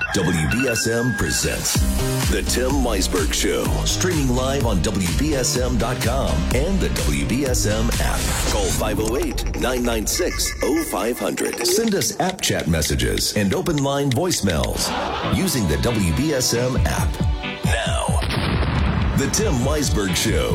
WBSM presents The Tim Weisberg Show, streaming live on WBSM.com and the WBSM app. Call 508-996-0500. Send us app chat messages and open line voicemails using the WBSM app. Now, The Tim Weisberg Show.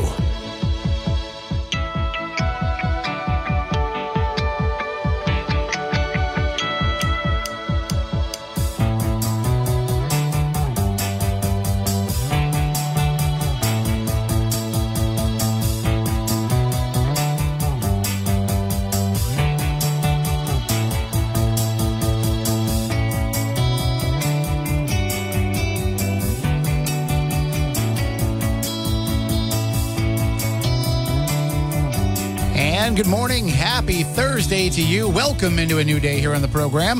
Good morning. Happy Thursday to you. Welcome into a new day here on the program.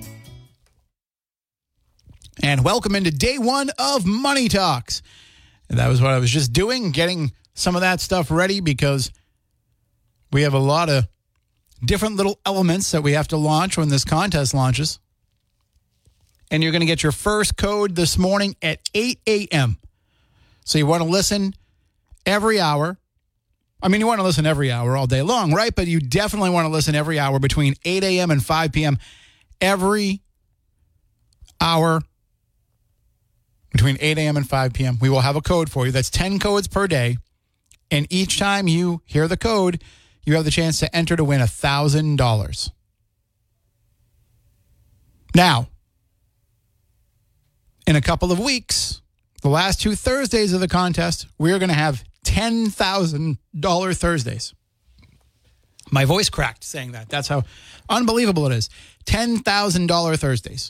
And welcome into day one of Money Talks. And that was what I was just doing, getting some of that stuff ready because we have a lot of different little elements that we have to launch when this contest launches. And you're going to get your first code this morning at 8 a.m. So you want to listen every hour. I mean, you want to listen every hour all day long, right? But you definitely want to listen every hour between 8 a.m. and 5 p.m. Every hour between 8 a.m. and 5 p.m. We will have a code for you. That's 10 codes per day. And each time you hear the code, you have the chance to enter to win $1,000. Now, in a couple of weeks, the last two Thursdays of the contest, we're going to have $10,000 Thursdays. My voice cracked saying that. That's how unbelievable it is. $10,000 Thursdays.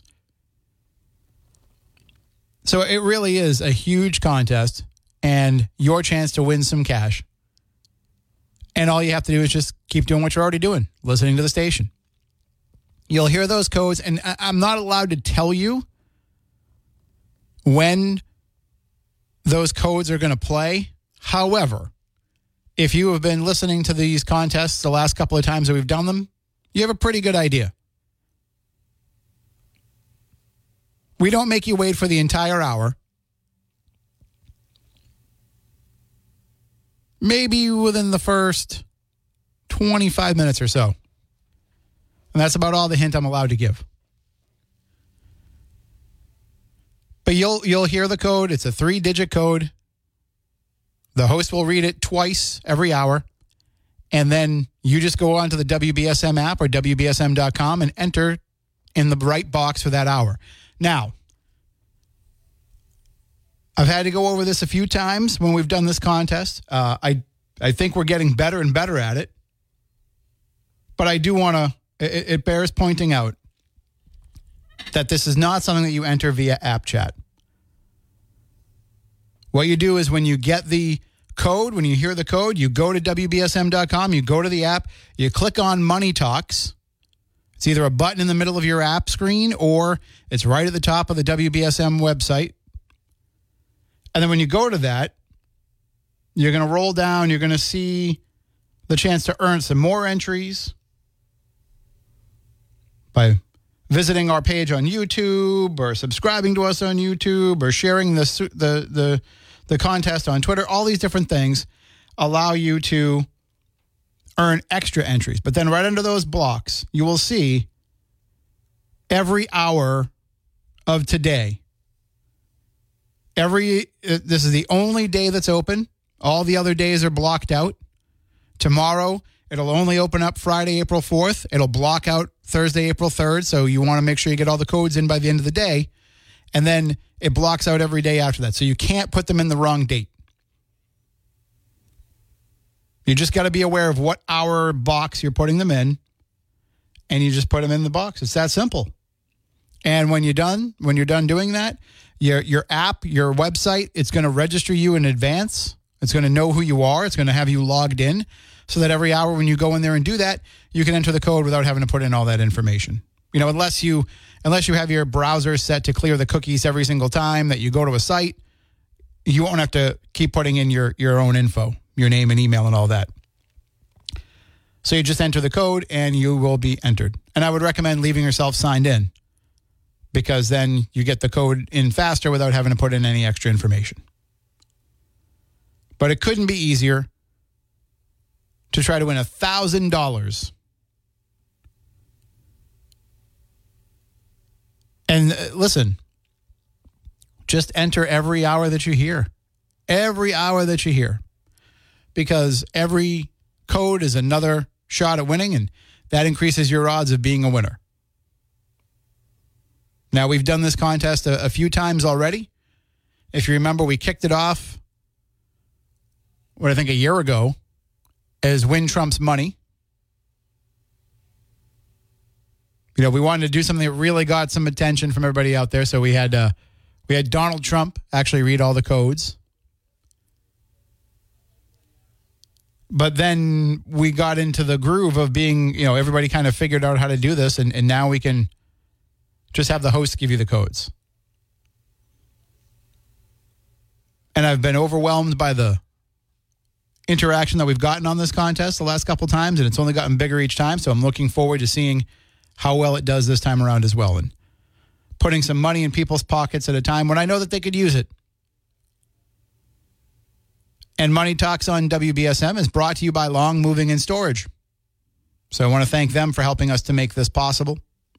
So it really is a huge contest and your chance to win some cash. And all you have to do is just keep doing what you're already doing, listening to the station. You'll hear those codes, and I'm not allowed to tell you when those codes are going to play. However, if you have been listening to these contests the last couple of times that we've done them, you have a pretty good idea. We don't make you wait for the entire hour. Maybe within the first 25 minutes or so. And that's about all the hint I'm allowed to give. But you'll hear the code. It's a 3-digit code. The host will read it twice every hour, and then you just go onto the WBSM app or WBSM.com and enter in the right box for that hour. Now, I've had to go over this a few times when we've done this contest. I think we're getting better and better at it, but I do want to, it bears pointing out that this is not something that you enter via app chat. What you do is when you get the code, when you hear the code, you go to WBSM.com, you go to the app, you click on Money Talks. It's either a button in the middle of your app screen or it's right at the top of the WBSM website. And then when you go to that, you're going to roll down, you're going to see the chance to earn some more entries by visiting our page on YouTube or subscribing to us on YouTube or sharing the contest on Twitter. All these different things allow you to earn extra entries. But then right under those blocks, you will see every hour of today. This is the only day that's open. All the other days are blocked out. Tomorrow, it'll only open up Friday, April 4th. It'll block out Thursday, April 3rd. So you want to make sure you get all the codes in by the end of the day. And then it blocks out every day after that. So you can't put them in the wrong date. You just got to be aware of what hour box you're putting them in. And you just put them in the box. It's that simple. And when you're done doing that, your app, your website, it's going to register you in advance. It's going to know who you are. It's going to have you logged in so that every hour when you go in there and do that, you can enter the code without having to put in all that information. You know, unless you have your browser set to clear the cookies every single time that you go to a site, you won't have to keep putting in your own info, your name and email and all that. So you just enter the code and you will be entered. And I would recommend leaving yourself signed in because then you get the code in faster without having to put in any extra information. But it couldn't be easier to try to win $1,000. And listen, just enter every hour that you hear. Every hour that you hear. Because every code is another shot at winning, and that increases your odds of being a winner. Now, we've done this contest a few times already. If you remember, we kicked it off, I think a year ago, as Win Trump's Money. You know, we wanted to do something that really got some attention from everybody out there, so we had Donald Trump actually read all the codes. But then we got into the groove of being, you know, everybody kind of figured out how to do this, and now we can just have the host give you the codes. And I've been overwhelmed by the interaction that we've gotten on this contest the last couple times, and it's only gotten bigger each time, so I'm looking forward to seeing how well it does this time around as well, and putting some money in people's pockets at a time when I know that they could use it. And Money Talks on WBSM is brought to you by Long Moving and Storage. So I want to thank them for helping us to make this possible.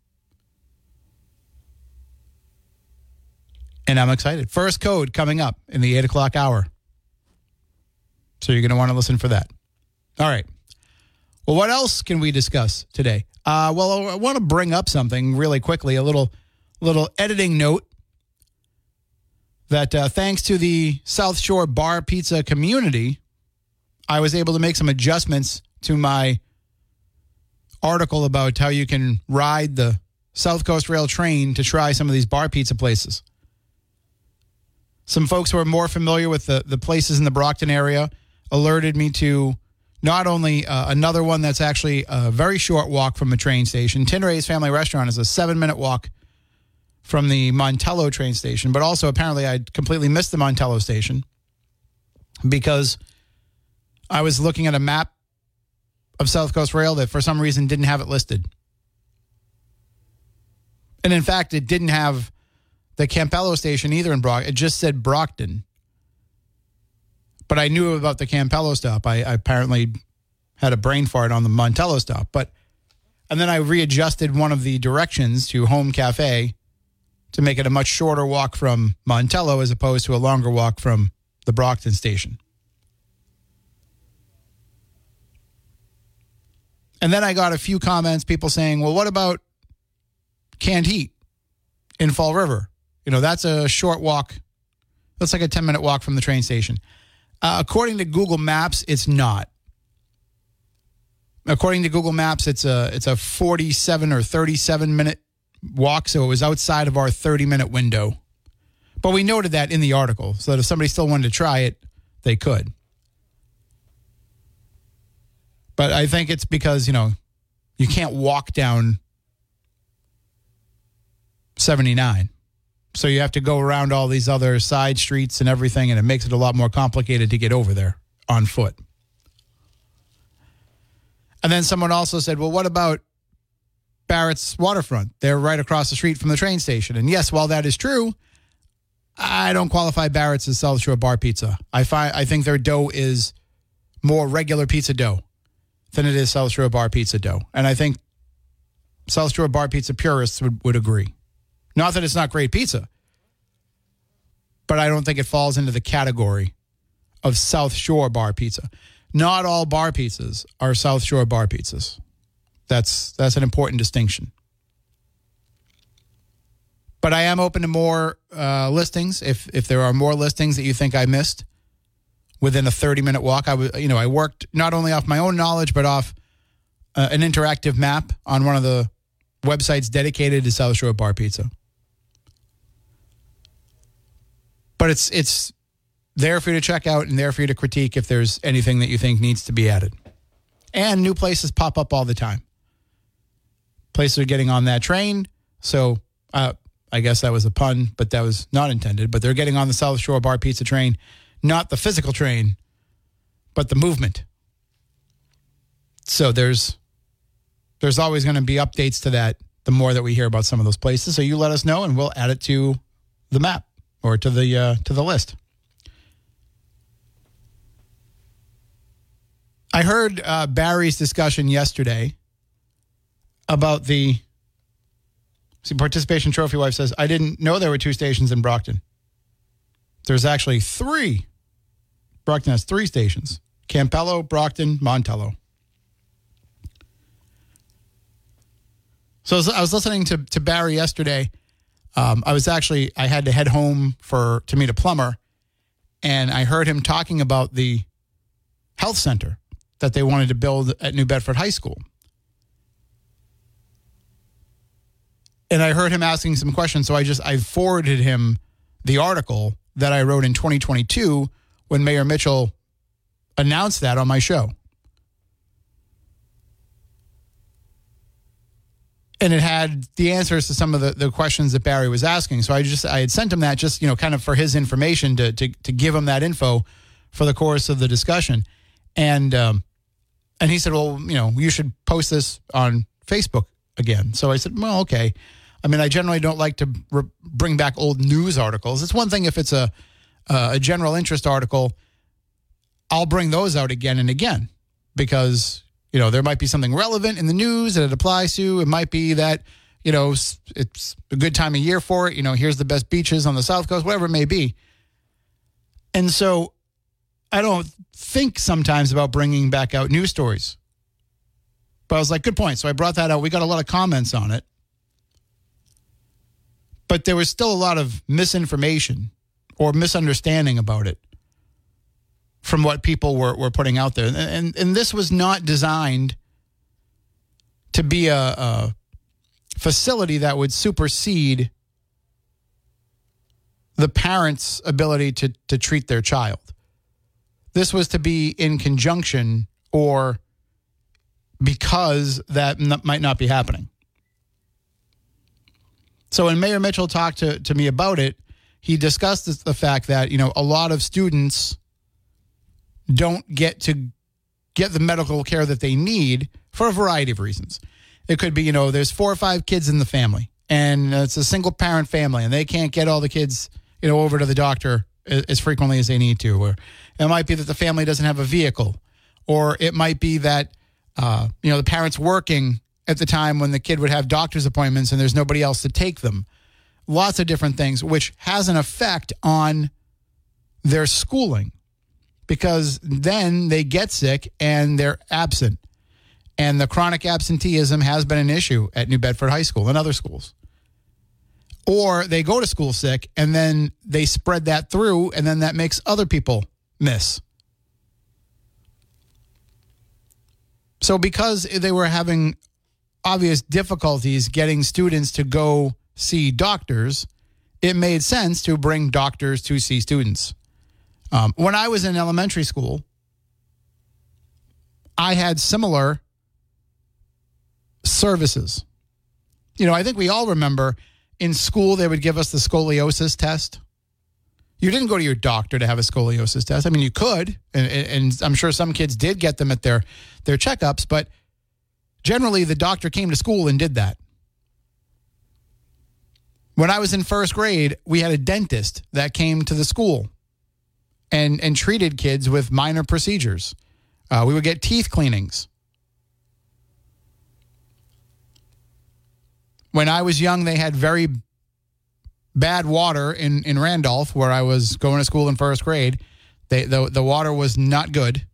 And I'm excited. First code coming up in the 8 o'clock hour. So you're going to want to listen for that. All right. Well, what else can we discuss today? Well, I want to bring up something really quickly, a little editing note. That thanks to the South Shore Bar Pizza community, I was able to make some adjustments to my article about how you can ride the South Coast Rail train to try some of these bar pizza places. Some folks who are more familiar with the places in the Brockton area alerted me to not only another one that's actually a very short walk from the train station. Tinray's Family Restaurant is a 7-minute walk from the Montello train station, but also apparently I completely missed the Montello station because I was looking at a map of South Coast Rail that for some reason didn't have it listed. And in fact, it didn't have the Campello station either in Brockton. It just said Brockton. But I knew about the Campello stop. I apparently had a brain fart on the Montello stop. And then I readjusted one of the directions to Home Cafe to make it a much shorter walk from Montello as opposed to a longer walk from the Brockton station. And then I got a few comments, people saying, well, what about Canned Heat in Fall River? You know, that's a short walk. That's like a 10-minute walk from the train station. According to Google Maps, it's not. According to Google Maps, it's a 47 or 37-minute walk, so it was outside of our 30-minute window. But we noted that in the article, so that if somebody still wanted to try it, they could. But I think it's because, you know, you can't walk down 79. So you have to go around all these other side streets and everything, and it makes it a lot more complicated to get over there on foot. And then someone also said, well, what about Barrett's Waterfront? They're right across the street from the train station. And yes, while that is true, I don't qualify Barrett's as South Shore Bar Pizza. I think their dough is more regular pizza dough than it is South Shore Bar Pizza dough. And I think South Shore Bar Pizza purists would agree. Not that it's not great pizza, but I don't think it falls into the category of South Shore Bar Pizza. Not all bar pizzas are South Shore Bar Pizzas. That's an important distinction. But I am open to more listings. If there are more listings that you think I missed within a 30-minute walk, I worked not only off my own knowledge, but off an interactive map on one of the websites dedicated to South Shore Bar Pizza. But it's there for you to check out and there for you to critique if there's anything that you think needs to be added. And new places pop up all the time. Places are getting on that train. So I guess that was a pun, but that was not intended. But they're getting on the South Shore Bar Pizza train, not the physical train, but the movement. So there's always going to be updates to that the more that we hear about some of those places. So you let us know, and we'll add it to the map or to the list. I heard Barry's discussion yesterday about the participation trophy. Wife says, I didn't know there were 2 stations in Brockton. There's actually 3. Brockton has 3 stations: Campello, Brockton, Montello. So I was listening to Barry yesterday. I had to head home to meet a plumber, and I heard him talking about the health center that they wanted to build at New Bedford High School. And I heard him asking some questions, so I forwarded him the article that I wrote in 2022 when Mayor Mitchell announced that on my show. And it had the answers to some of the questions that Barry was asking. So I had sent him that just, kind of for his information to give him that info for the course of the discussion. And he said, well, you should post this on Facebook again. So I said, well, okay. I mean, I generally don't like to bring back old news articles. It's one thing if it's a general interest article, I'll bring those out again and again because, there might be something relevant in the news that it applies to. It might be that, it's a good time of year for it. Here's the best beaches on the South Coast, whatever it may be. And so I don't think sometimes about bringing back out news stories. But I was like, good point. So I brought that out. We got a lot of comments on it. But there was still a lot of misinformation or misunderstanding about it from what people were putting out there. And this was not designed to be a facility that would supersede the parents' ability to treat their child. This was to be in conjunction or because that might not be happening. So when Mayor Mitchell talked to me about it, he discussed the fact that, a lot of students don't get the medical care that they need for a variety of reasons. It could be, there's 4 or 5 kids in the family, and it's a single parent family, and they can't get all the kids, over to the doctor as frequently as they need to. Or it might be that the family doesn't have a vehicle, or it might be that, the parent's working at the time when the kid would have doctor's appointments and there's nobody else to take them. Lots of different things, which has an effect on their schooling because then they get sick and they're absent. And the chronic absenteeism has been an issue at New Bedford High School and other schools. Or they go to school sick and then they spread that through and then that makes other people miss. So because they were having obvious difficulties getting students to go see doctors, it made sense to bring doctors to see students. When I was in elementary school, I had similar services. I think we all remember in school they would give us the scoliosis test. You didn't go to your doctor to have a scoliosis test. I mean, you could, and I'm sure some kids did get them at their checkups, but generally the doctor came to school and did that. When I was in first grade, we had a dentist that came to the school and treated kids with minor procedures. We would get teeth cleanings. When I was young, they had very bad water in Randolph, where I was going to school in first grade. The water was not good.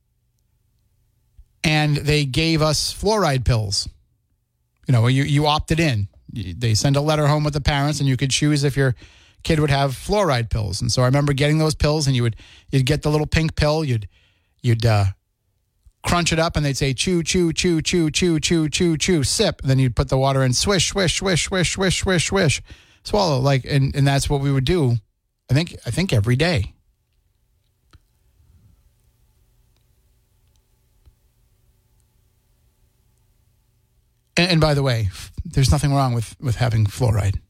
And they gave us fluoride pills. You opted in. They sent a letter home with the parents, and you could choose if your kid would have fluoride pills. And so I remember getting those pills, and you'd get the little pink pill. You'd crunch it up, and they'd say chew, chew, chew, chew, chew, chew, chew, chew, sip. And then you'd put the water in, swish, swish, swish, swish, swish, swish, swish, swallow. And that's what we would do. I think every day. And by the way, there's nothing wrong with having fluoride.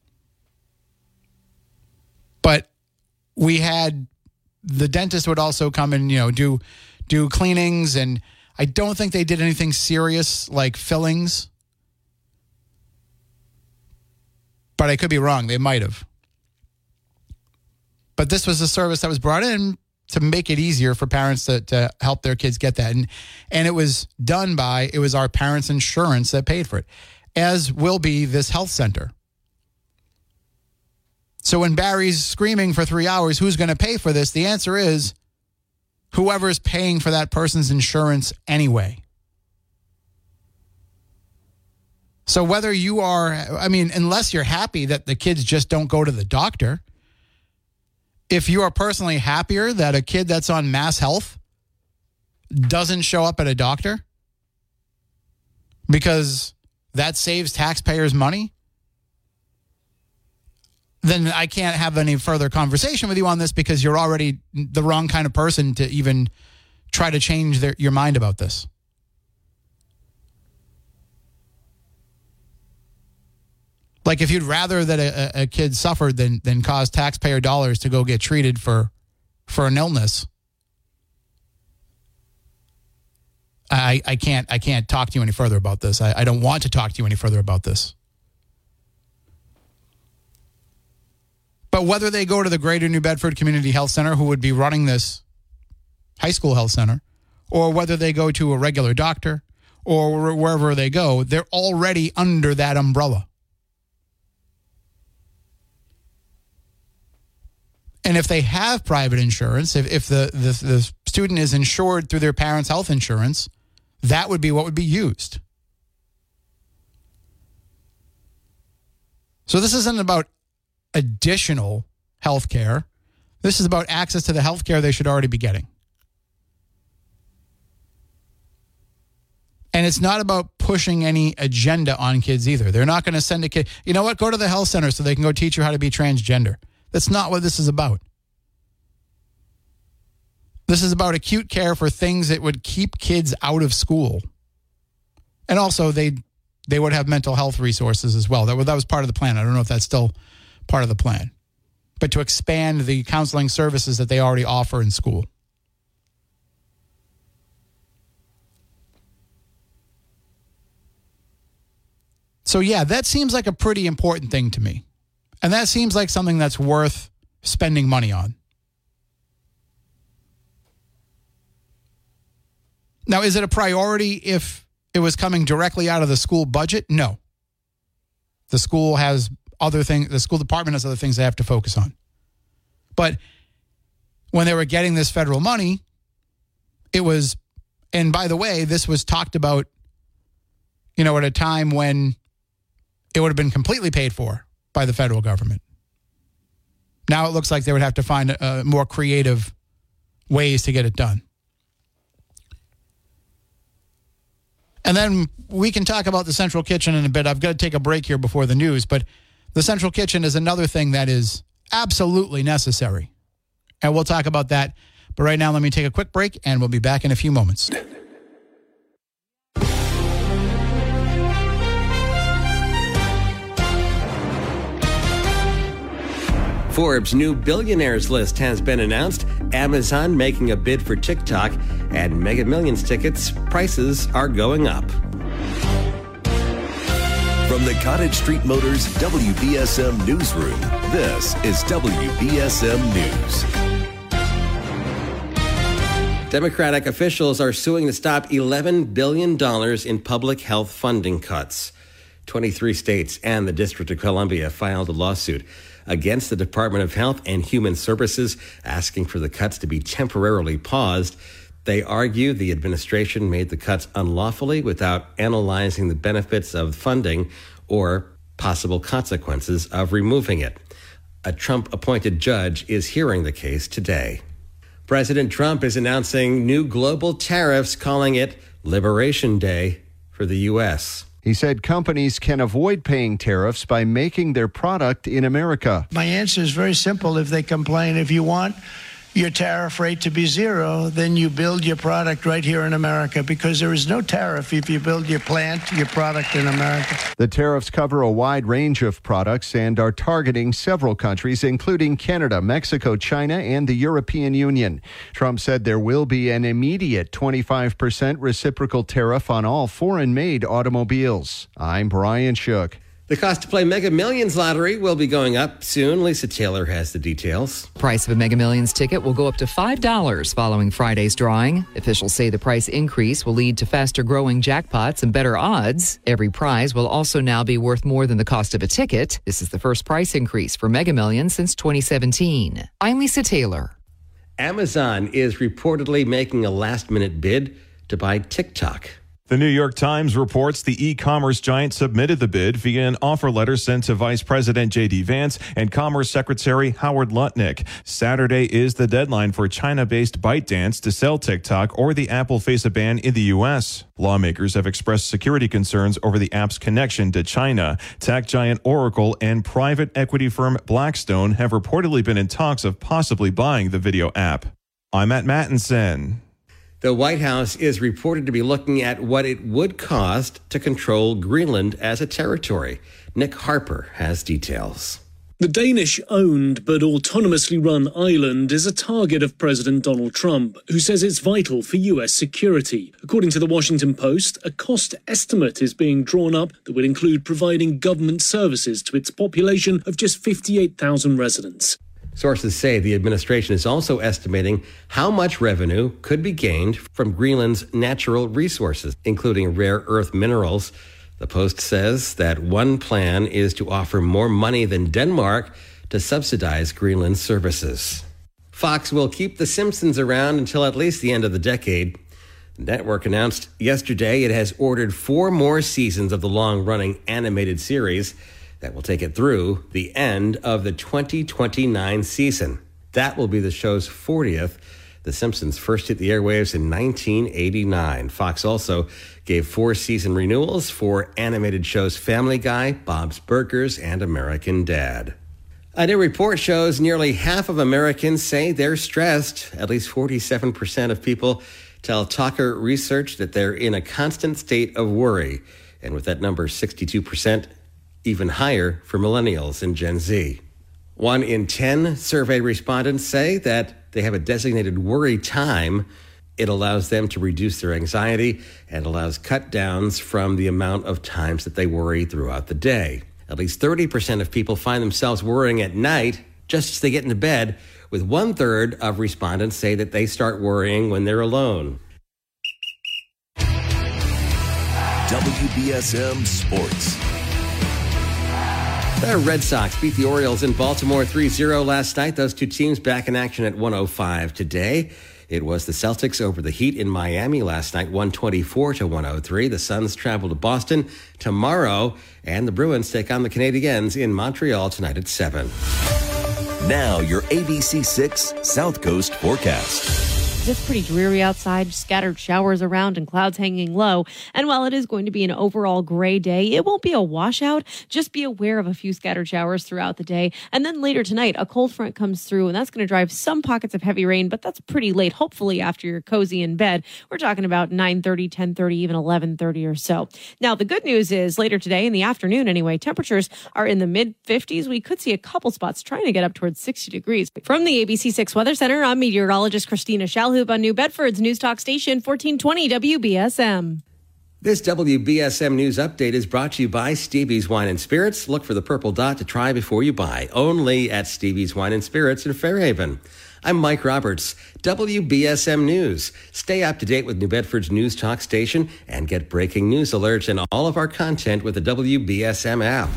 But we had the dentist would also come and, do cleanings, and I don't think they did anything serious like fillings. But I could be wrong. They might have. But this was a service that was brought in to make it easier for parents to help their kids get that. And it was done by, it was our parents' insurance that paid for it, as will be this health center. So when Barry's screaming for 3 hours, who's going to pay for this? The answer is whoever's paying for that person's insurance anyway. So whether you are, unless you're happy that the kids just don't go to the doctor, if you are personally happier that a kid that's on Mass Health doesn't show up at a doctor because that saves taxpayers money, then I can't have any further conversation with you on this because you're already the wrong kind of person to even try to change your mind about this. Like if you'd rather that a kid suffered than cause taxpayer dollars to go get treated for an illness, I can't talk to you any further about this. I don't want to talk to you any further about this. But whether they go to the Greater New Bedford Community Health Center, who would be running this high school health center, or whether they go to a regular doctor or wherever they go, they're already under that umbrella. And if they have private insurance, if the student is insured through their parents' health insurance, that would be what would be used. So this isn't about additional health care. This is about access to the health care they should already be getting. And it's not about pushing any agenda on kids either. They're not going to send a kid, you know what, go to the health center so they can go teach you how to be transgender. That's not what this is about. This is about acute care for things that would keep kids out of school. And also they would have mental health resources as well. That was part of the plan. I don't know if that's still part of the plan. But to expand the counseling services that they already offer in school. So yeah, that seems like a pretty important thing to me. And that seems like something that's worth spending money on. Now, is it a priority if it was coming directly out of the school budget? No. The school has other things, the school department has other things they have to focus on. But when they were getting this federal money, it was, and by the way, this was talked about, at a time when it would have been completely paid for by the federal government. Now it looks like they would have to find more creative ways to get it done. And then we can talk about the Central Kitchen in a bit. I've got to take a break here before the news, but the Central Kitchen is another thing that is absolutely necessary. And we'll talk about that. But right now, let me take a quick break, and we'll be back in a few moments. Forbes' new billionaires list has been announced. Amazon making a bid for TikTok, and Mega Millions tickets prices are going up. From the Cottage Street Motors WBSM Newsroom, this is WBSM News. Democratic officials are suing to stop $11 billion in public health funding cuts. 23 states and the District of Columbia filed a lawsuit against the Department of Health and Human Services, asking for the cuts to be temporarily paused. They argue the administration made the cuts unlawfully without analyzing the benefits of funding or possible consequences of removing it. A Trump-appointed judge is hearing the case today. President Trump is announcing new global tariffs, calling it Liberation Day for the U.S. He said companies can avoid paying tariffs by making their product in America. My answer is very simple. If they complain, if you want your tariff rate to be zero, then you build your product right here in America, because there is no tariff if you build your plant, your product in America. The tariffs cover a wide range of products and are targeting several countries, including Canada, Mexico, China, and the European Union. Trump said there will be an immediate 25% reciprocal tariff on all foreign-made automobiles. I'm Brian Shook. The cost to play Mega Millions lottery will be going up soon. Lisa Taylor has the details. Price of a Mega Millions ticket will go up to $5 following Friday's drawing. Officials say the price increase will lead to faster growing jackpots and better odds. Every prize will also now be worth more than the cost of a ticket. This is the first price increase for Mega Millions since 2017. I'm Lisa Taylor. Amazon is reportedly making a last-minute bid to buy TikTok. The New York Times reports the e-commerce giant submitted the bid via an offer letter sent to Vice President J.D. Vance and Commerce Secretary Howard Lutnick. Saturday is the deadline for China-based ByteDance to sell TikTok or the app will face a ban in the U.S. Lawmakers have expressed security concerns over the app's connection to China. Tech giant Oracle and private equity firm Blackstone have reportedly been in talks of possibly buying the video app. I'm Matt Mattinson. The White House is reported to be looking at what it would cost to control Greenland as a territory. Nick Harper has details. The Danish-owned but autonomously run island is a target of President Donald Trump, who says it's vital for U.S. security. According to the Washington Post, a cost estimate is being drawn up that would include providing government services to its population of just 58,000 residents. Sources say the administration is also estimating how much revenue could be gained from Greenland's natural resources, including rare earth minerals. The Post says that one plan is to offer more money than Denmark to subsidize Greenland's services. Fox will keep The Simpsons around until at least the end of the decade. The network announced yesterday it has ordered 4 more seasons of the long-running animated series that will take it through the end of the 2029 season. That will be the show's 40th. The Simpsons first hit the airwaves in 1989. Fox also gave 4 season renewals for animated shows Family Guy, Bob's Burgers, and American Dad. A new report shows nearly half of Americans say they're stressed. At least 47% of people tell Talker Research that they're in a constant state of worry. And with that number, 62%, even higher for millennials and Gen Z. 1 in 10 survey respondents say that they have a designated worry time. It allows them to reduce their anxiety and allows cut downs from the amount of times that they worry throughout the day. At least 30% of people find themselves worrying at night just as they get into bed, with 1/3 of respondents say that they start worrying when they're alone. WBSM Sports. The Red Sox beat the Orioles in Baltimore 3-0 last night. Those two teams back in action at 1:05 today. It was the Celtics over the Heat in Miami last night, 124-103. The Suns travel to Boston tomorrow, and the Bruins take on the Canadiens in Montreal tonight at 7. Now your ABC6 South Coast forecast. It's pretty dreary outside, scattered showers around and clouds hanging low. And while it is going to be an overall gray day, it won't be a washout. Just be aware of a few scattered showers throughout the day. And then later tonight, a cold front comes through, and that's going to drive some pockets of heavy rain, but that's pretty late, hopefully after you're cozy in bed. We're talking about 9:30, 10:30, even 11:30 or so. Now, the good news is later today, in the afternoon anyway, temperatures are in the mid-50s. We could see a couple spots trying to get up towards 60 degrees. From the ABC6 Weather Center, I'm meteorologist Christina Shalhoub on New Bedford's News Talk Station, 1420 WBSM. This WBSM News Update is brought to you by Stevie's Wine and Spirits. Look for the purple dot to try before you buy. Only at Stevie's Wine and Spirits in Fairhaven. I'm Mike Roberts, WBSM News. Stay up to date with New Bedford's News Talk Station and get breaking news alerts and all of our content with the WBSM app.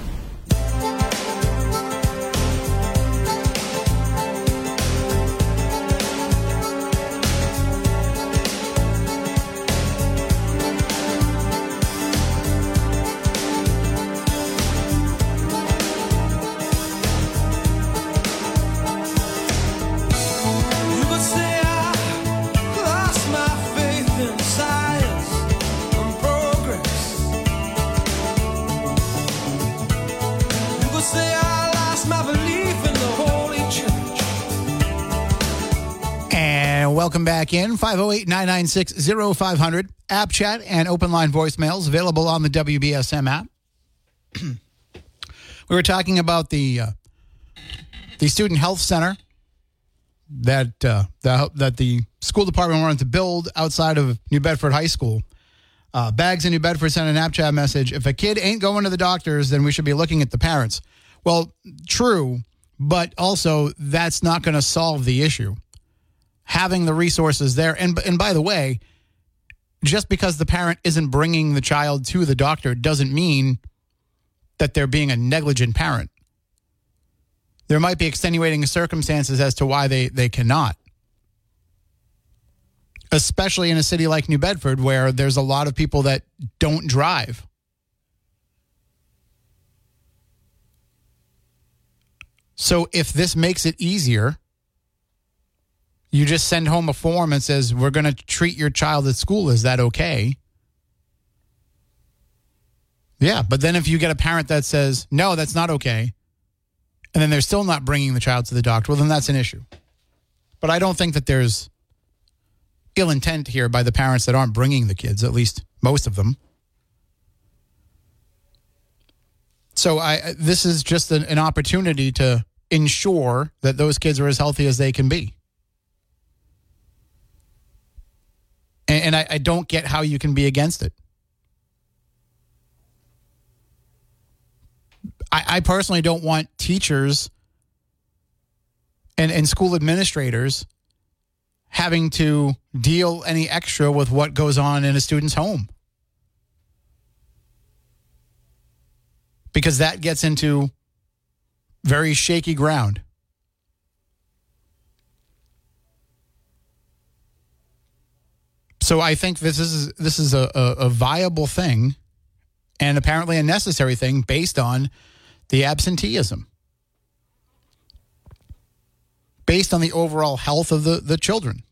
Welcome back in. 508-996-0500. App chat and open line voicemails available on the WBSM app. We were talking about the student health center that the school department wanted to build outside of New Bedford High School. Bags in New Bedford sent an app chat message. If a kid ain't going to the doctors, then we should be looking at the parents. Well, true, but also that's not going to solve the issue. Having the resources there. And by the way, just because the parent isn't bringing the child to the doctor doesn't mean that they're being a negligent parent. There might be extenuating circumstances as to why they cannot. Especially in a city like New Bedford, where there's a lot of people that don't drive. So if this makes it easier, you just send home a form and says, we're going to treat your child at school. Is that okay? Yeah, but then if you get a parent that says, no, that's not okay, and then they're still not bringing the child to the doctor, well, then that's an issue. But I don't think that there's ill intent here by the parents that aren't bringing the kids, at least most of them. So this is just an opportunity to ensure that those kids are as healthy as they can be. And I don't get how you can be against it. I personally don't want teachers and school administrators having to deal any extra with what goes on in a student's home. Because that gets into very shaky ground. So I think this is a viable thing and apparently a necessary thing based on the absenteeism. Based on the overall health of the children.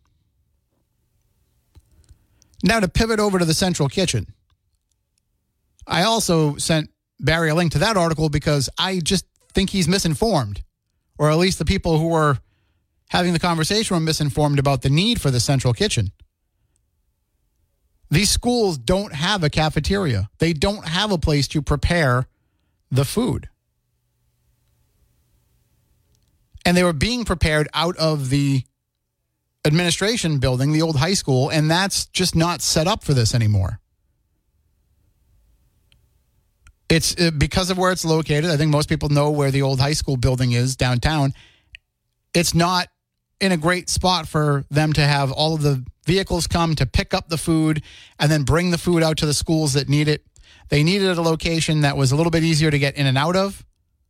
Now to pivot over to the central kitchen. I also sent Barry a link to that article because I just think he's misinformed. Or at least the people who were having the conversation were misinformed about the need for the central kitchen. These schools don't have a cafeteria. They don't have a place to prepare the food. And they were being prepared out of the administration building, the old high school, and that's just not set up for this anymore. It's because of where it's located. I think most people know where the old high school building is downtown. It's not in a great spot for them to have all of the vehicles come to pick up the food and then bring the food out to the schools that need it. They needed a location that was a little bit easier to get in and out of,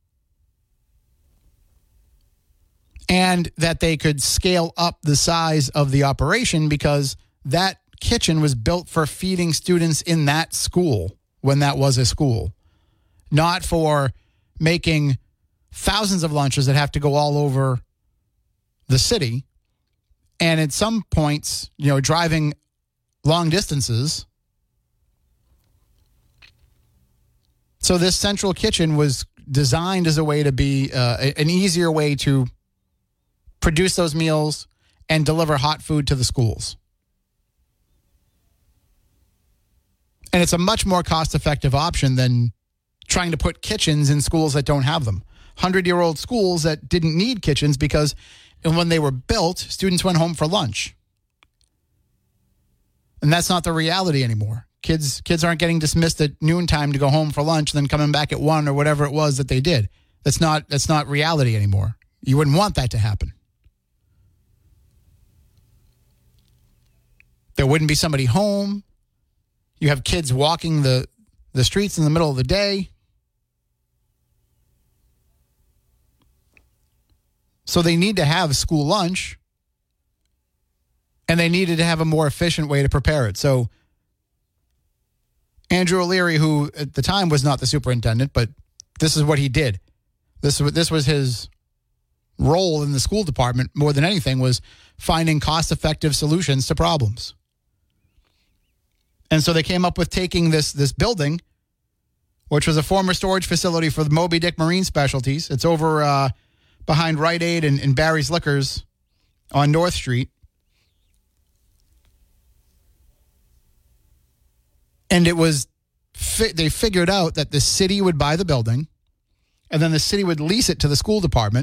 and that they could scale up the size of the operation because that kitchen was built for feeding students in that school when that was a school, not for making thousands of lunches that have to go all over the city. And at some points, driving long distances. So this central kitchen was designed as a way to be an easier way to produce those meals and deliver hot food to the schools. And it's a much more cost-effective option than trying to put kitchens in schools that don't have them. 100-year-old schools that didn't need kitchens because when they were built, students went home for lunch. And that's not the reality anymore. Kids aren't getting dismissed at noontime to go home for lunch and then coming back at 1 or whatever it was that they did. That's not reality anymore. You wouldn't want that to happen. There wouldn't be somebody home. You have kids walking the streets in the middle of the day. So they need to have school lunch, and they needed to have a more efficient way to prepare it. So Andrew O'Leary, who at the time was not the superintendent, but this is what he did. This was his role in the school department more than anything, was finding cost-effective solutions to problems. And so they came up with taking this building, which was a former storage facility for the Moby Dick Marine Specialties. It's over behind Rite Aid and Barry's Liquors on North Street. And it was, they figured out that the city would buy the building, and then the city would lease it to the school department.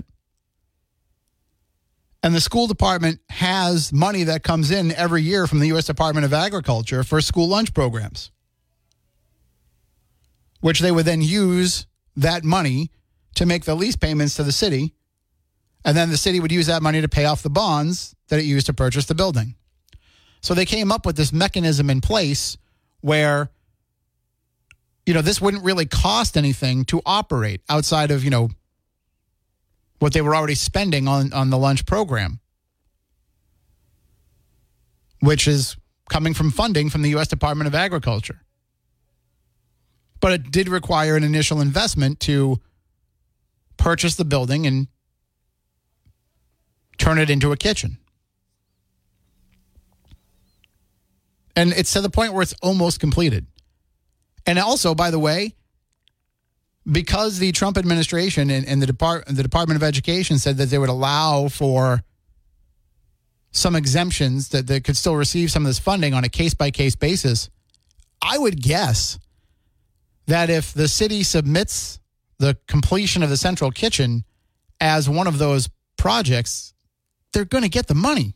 And the school department has money that comes in every year from the U.S. Department of Agriculture for school lunch programs. which they would then use that money to make the lease payments to the city. And then the city would use that money to pay off the bonds that it used to purchase the building. So they came up with this mechanism in place where, this wouldn't really cost anything to operate outside of, what they were already spending on the lunch program, which is coming from funding from the U.S. Department of Agriculture. But it did require an initial investment to purchase the building and turn it into a kitchen. And it's to the point where it's almost completed. And also, by the way, because the Trump administration and the Department of Education said that they would allow for some exemptions that they could still receive some of this funding on a case-by-case basis, I would guess that if the city submits the completion of the central kitchen as one of those projects, they're going to get the money.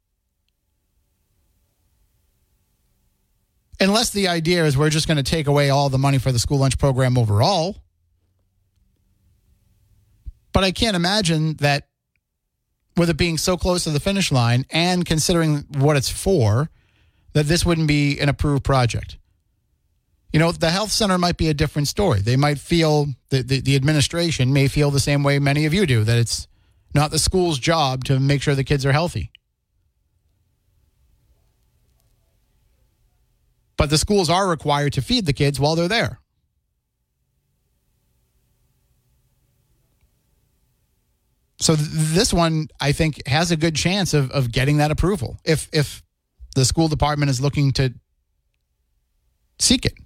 Unless the idea is we're just going to take away all the money for the school lunch program overall. But I can't imagine that with it being so close to the finish line and considering what it's for, that this wouldn't be an approved project. The health center might be a different story. They might feel, the administration may feel the same way many of you do, that it's not the school's job to make sure the kids are healthy. But the schools are required to feed the kids while they're there. So this one, I think, has a good chance of getting that approval if the school department is looking to seek it.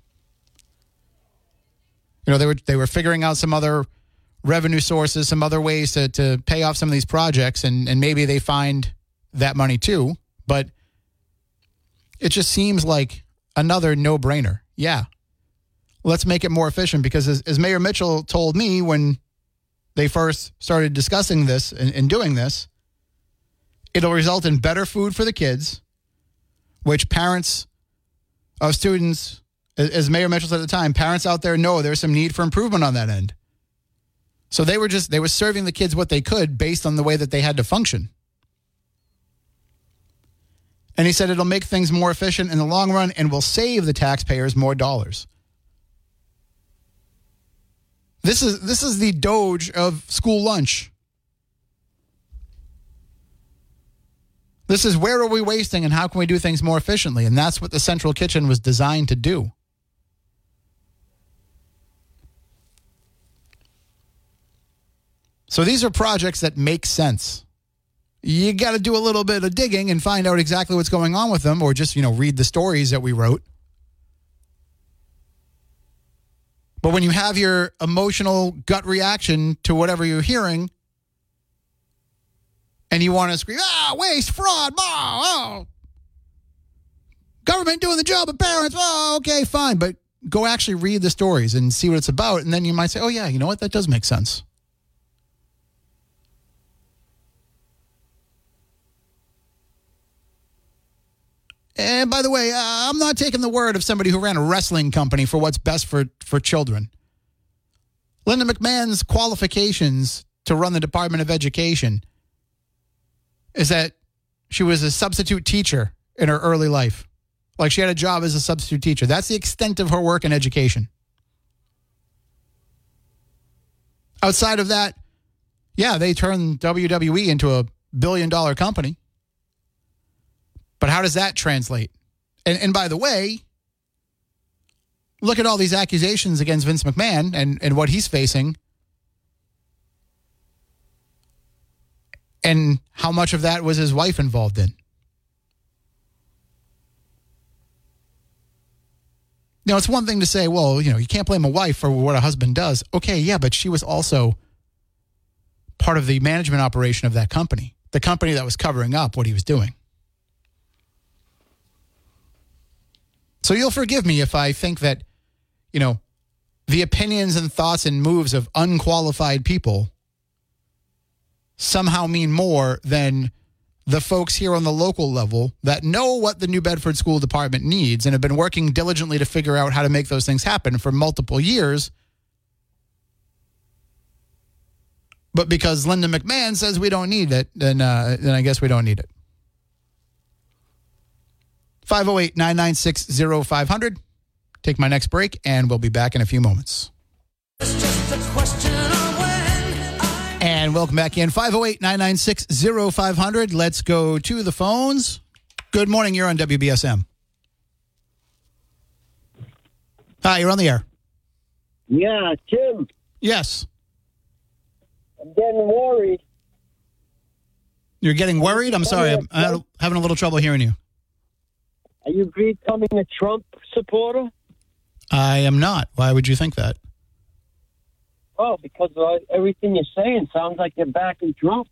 They were figuring out some other revenue sources, some other ways to pay off some of these projects, and maybe they find that money too. But it just seems like another no-brainer. Yeah, let's make it more efficient because as Mayor Mitchell told me when they first started discussing this and doing this, it'll result in better food for the kids, which parents of students, as Mayor Mitchell said at the time, parents out there know there's some need for improvement on that end. So they were serving the kids what they could based on the way that they had to function. And he said it'll make things more efficient in the long run and will save the taxpayers more dollars. This is the Doge of school lunch. This is where are we wasting and how can we do things more efficiently? And that's what the central kitchen was designed to do. So these are projects that make sense. You got to do a little bit of digging and find out exactly what's going on with them, or just, read the stories that we wrote. But when you have your emotional gut reaction to whatever you're hearing and you want to scream, waste, fraud, government doing the job of parents, okay, fine. But go actually read the stories and see what it's about. And then you might say, oh, yeah, you know what? That does make sense. And by the way, I'm not taking the word of somebody who ran a wrestling company for what's best for children. Linda McMahon's qualifications to run the Department of Education is that she was a substitute teacher in her early life. Like she had a job as a substitute teacher. That's the extent of her work in education. Outside of that, yeah, they turned WWE into a billion-dollar company. But how does that translate? And by the way, look at all these accusations against Vince McMahon and what he's facing. And how much of that was his wife involved in. It's one thing to say, well, you can't blame a wife for what a husband does. Okay, yeah, but she was also part of the management operation of that company, the company that was covering up what he was doing. So you'll forgive me if I think that, the opinions and thoughts and moves of unqualified people somehow mean more than the folks here on the local level that know what the New Bedford School Department needs and have been working diligently to figure out how to make those things happen for multiple years. But because Linda McMahon says we don't need it, then I guess we don't need it. 508-996-0500. Take my next break, and we'll be back in a few moments. And welcome back in. 508-996-0500. Let's go to the phones. Good morning. You're on WBSM. Hi, you're on the air. Yeah, Tim. Yes. I'm getting worried. You're getting worried? I'm sorry. I'm having a little trouble hearing you. Are you becoming a Trump supporter? I am not. Why would you think that? Oh, because everything you're saying sounds like you're backing Trump.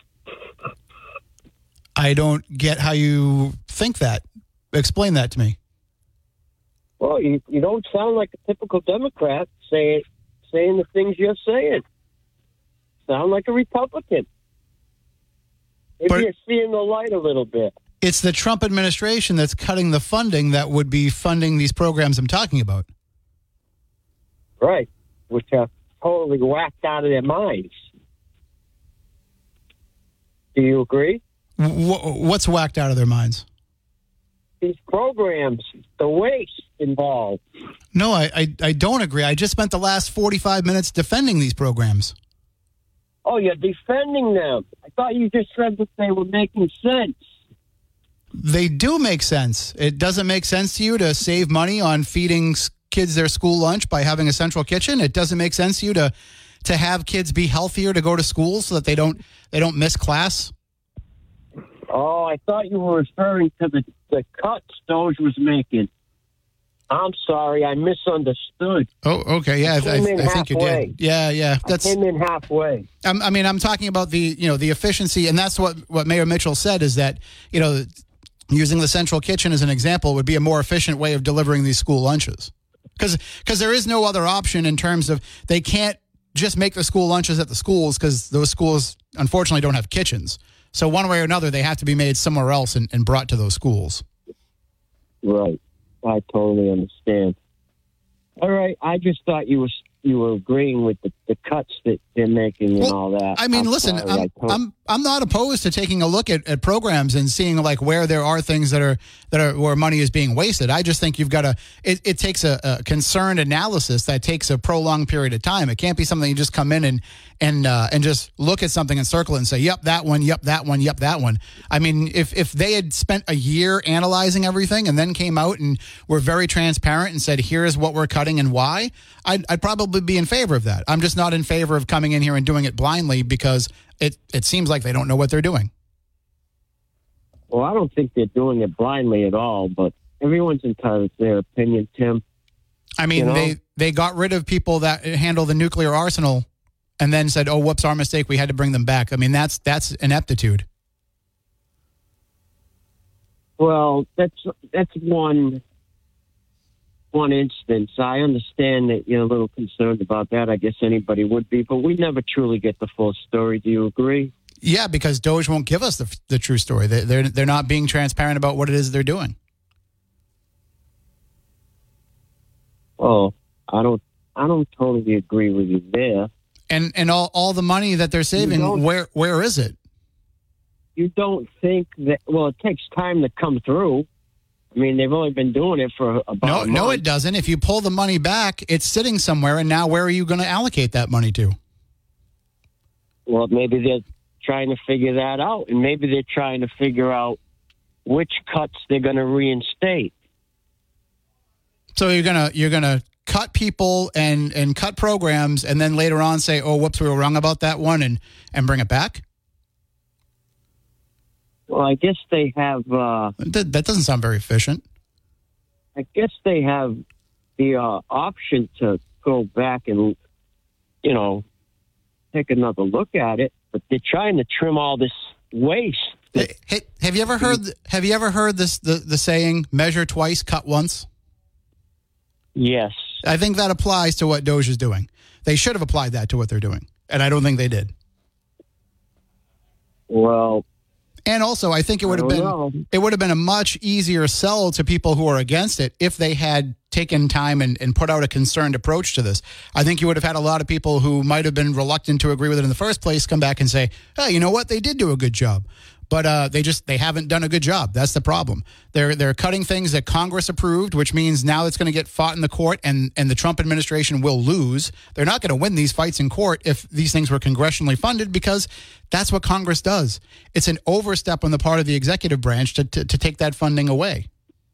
I don't get how you think that. Explain that to me. Well, you don't sound like a typical Democrat saying the things you're saying. Sound like a Republican. Maybe you're seeing the light a little bit. It's the Trump administration that's cutting the funding that would be funding these programs I'm talking about. Right, which are totally whacked out of their minds. Do you agree? What's whacked out of their minds? These programs, the waste involved. No, I don't agree. I just spent the last 45 minutes defending these programs. Oh, you're defending them. I thought you just said that they were making sense. They do make sense. It doesn't make sense to you to save money on feeding kids their school lunch by having a central kitchen. It doesn't make sense to you to have kids be healthier to go to school so that they don't miss class. Oh, I thought you were referring to the cuts Doge was making. I'm sorry, I misunderstood. Oh, okay, yeah, I think you did. Yeah, I came in halfway. I'm talking about the efficiency, and that's what Mayor Mitchell said is that using the central kitchen as an example would be a more efficient way of delivering these school lunches, because there is no other option in terms of they can't just make the school lunches at the schools because those schools unfortunately don't have kitchens. So one way or another, they have to be made somewhere else and brought to those schools. Right. I totally understand. All right. I just thought you were agreeing with the cuts that they're making and all that. I mean, listen, I'm not opposed to taking a look at programs and seeing like where there are things that are where money is being wasted. I just think you've got to. It takes a concerned analysis that takes a prolonged period of time. It can't be something you just come in and just look at something and circle it and say, yep, that one, yep, that one, yep, that one. I mean, if they had spent a year analyzing everything and then came out and were very transparent and said, here's what we're cutting and why, I'd probably be in favor of that. I'm just not in favor of coming in here and doing it blindly because it seems like they don't know what they're doing. Well, I don't think they're doing it blindly at all, but everyone's entitled to their opinion, Tim. I mean, they got rid of people that handle the nuclear arsenal and then said, oh, whoops, our mistake, we had to bring them back. I mean, that's ineptitude. Well, that's one instance. I understand that you're a little concerned about that. I guess anybody would be, but we never truly get the full story. Do you agree? Yeah, because Doge won't give us the true story. They're not being transparent about what it is they're doing. Oh, I don't totally agree with you there. And all the money that they're saving, where is it? You don't think that? Well, it takes time to come through. I mean, they've only been doing it for about a month. No, it doesn't. If you pull the money back, it's sitting somewhere, and now where are you going to allocate that money to? Well, maybe they're trying to figure that out, and maybe they're trying to figure out which cuts they're going to reinstate. So you're gonna cut people and cut programs, and then later on say, "Oh, whoops, we were wrong about that one," and bring it back. Well, I guess they have. That doesn't sound very efficient. I guess they have the option to go back and, take another look at it. But they're trying to trim all this waste. Hey, have you ever heard this the saying "measure twice, cut once"? Yes. I think that applies to what Doge is doing. They should have applied that to what they're doing, and I don't think they did. Well, And also, I think it would have been a much easier sell to people who are against it if they had taken time and put out a concerned approach to this. I think you would have had a lot of people who might have been reluctant to agree with it in the first place come back and say, "Hey, you know what? They did do a good job." But they haven't done a good job. That's the problem. They're cutting things that Congress approved, which means now it's going to get fought in the court, and the Trump administration will lose. They're not going to win these fights in court if these things were congressionally funded, because that's what Congress does. It's an overstep on the part of the executive branch to take that funding away.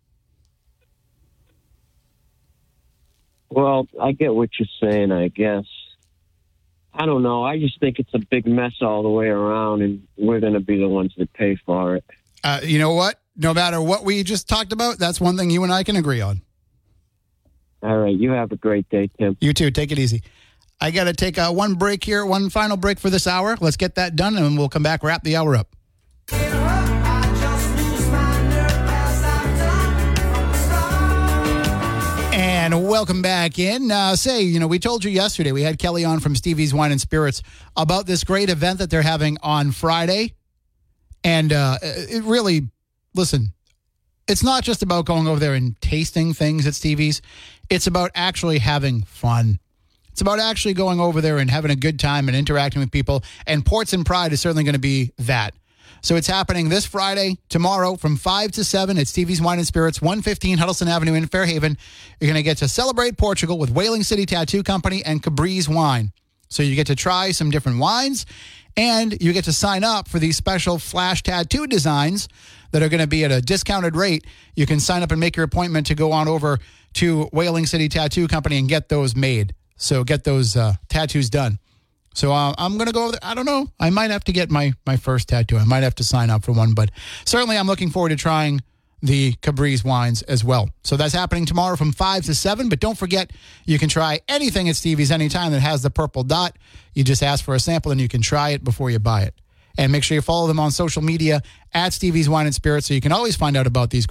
Well, I get what you're saying, I guess. I don't know. I just think it's a big mess all the way around, and we're going to be the ones that pay for it. You know what? No matter what we just talked about, that's one thing you and I can agree on. All right. You have a great day, Tim. You too. Take it easy. I got to take one break here, one final break for this hour. Let's get that done, and we'll come back, wrap the hour up. And welcome back in. We told you yesterday, we had Kelly on from Stevie's Wine and Spirits about this great event that they're having on Friday. And it really, listen, it's not just about going over there and tasting things at Stevie's. It's about actually having fun. It's about actually going over there and having a good time and interacting with people. And Ports and Pride is certainly going to be that. So it's happening this Friday, tomorrow, from 5 to 7 at Stevie's Wine and Spirits, 115 Huddleston Avenue in Fairhaven. You're going to get to celebrate Portugal with Whaling City Tattoo Company and Cabri's Wine. So you get to try some different wines, and you get to sign up for these special flash tattoo designs that are going to be at a discounted rate. You can sign up and make your appointment to go on over to Whaling City Tattoo Company and get those made. So get those tattoos done. So I'm going to go over there. I don't know. I might have to get my first tattoo. I might have to sign up for one. But certainly I'm looking forward to trying the Cabri's wines as well. So that's happening tomorrow from 5 to 7. But don't forget, you can try anything at Stevie's anytime that has the purple dot. You just ask for a sample and you can try it before you buy it. And make sure you follow them on social media at Stevie's Wine and Spirits so you can always find out about these